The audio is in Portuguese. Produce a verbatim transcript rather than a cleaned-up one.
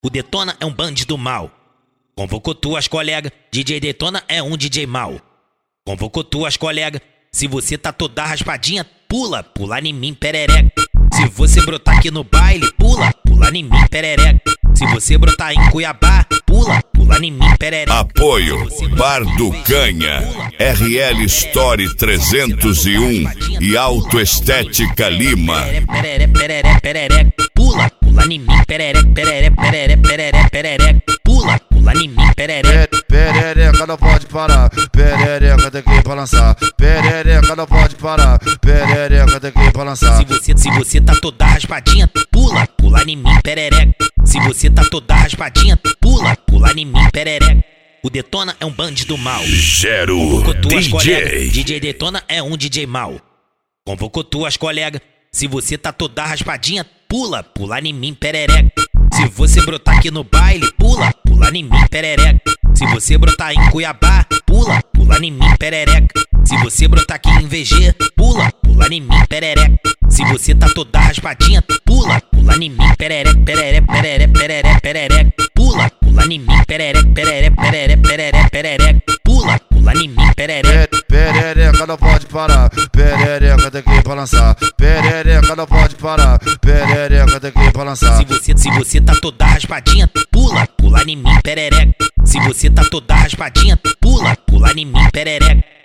O Detona é um bandido mal. Convocou tuas colegas, D J Detona é um D J mal. Convocou tuas colegas, se você tá toda raspadinha, pula, pula em mim, perereca. Se você brotar aqui no baile, pula, pula em mim, perereca. Se você brotar em Cuiabá, pula, pula em mim, perereca. Apoio Bar do Canha, R L Story trezentos e um e Autoestética Lima. Perereca, perereca, perereca, pula, pula em mim, perereca, perereca, perereca, perereca, perereca, pula, pula em mim, perereca. Perereca não pode parar, perereca tem que balançar. Perereca não pode parar, perereca tem que balançar. Se você, se você tá toda raspadinha, pula, pula em mim, perereca. Se você tá toda raspadinha, pula, pula em mim, perereca. O Detona é um bandido mal. Gero Convocou tuas D J. colegas, D J Detona é um D J mal. Convocou tuas colegas, se você tá toda raspadinha, pula, pula em mim, perereca. Se você brotar aqui no baile, pula, pula em mim, perereca. Se você brotar em Cuiabá, pula, pula em mim, perereca. Se você brotar aqui em V G, pula, pula em mim, perereca. Se você tá toda raspadinha, pula, pula em mim, perereca, perereca, perereca, perereca, perereca. Pula, pula em mim, perereca, perereca, perereca, perereca, perereca. Pula, pula em mim, perereca. Perereca não pode parar, perereca tem que balançar. Perereca não pode parar, perereca tem que balançar. Se você, se você tá toda raspadinha, pula, pula em mim, perereca. Se você tá toda raspadinha, pula, pula em mim, perereca.